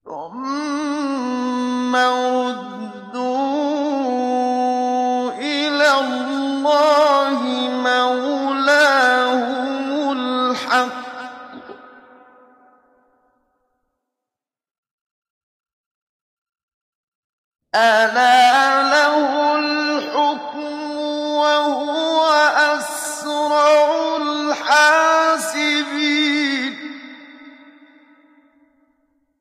ثُمَّ رُدُّوا إِلَى اللَّهِ مَوْلَاهُمُ الْحَقِّ ۚ أَلَا